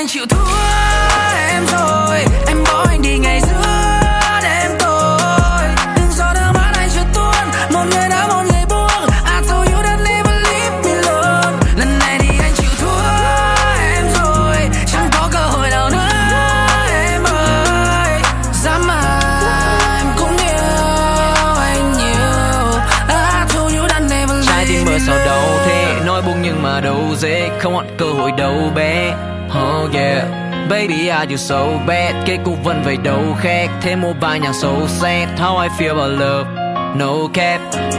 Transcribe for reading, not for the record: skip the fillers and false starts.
anh chịu thua em rồi. Em bỏ anh đi ngày giữa đêm tối. Đừng do nước mắt anh chưa tuôn. Một người đã một người buông. I told you that never leave me alone. Lần này thì anh chịu thua em rồi. Chẳng có cơ hội nào nữa em ơi. Dám mà em cũng yêu anh nhiều. I told you that never leave. Trái tim mơ sao đâu thế, nói buông nhưng mà đâu dễ, không còn cơ hội đâu bé. Oh yeah, baby are you so bad. Kết cục vẫn vậy đâu khác, thêm một vài nhạc sâu sad. How I feel about love, no cap.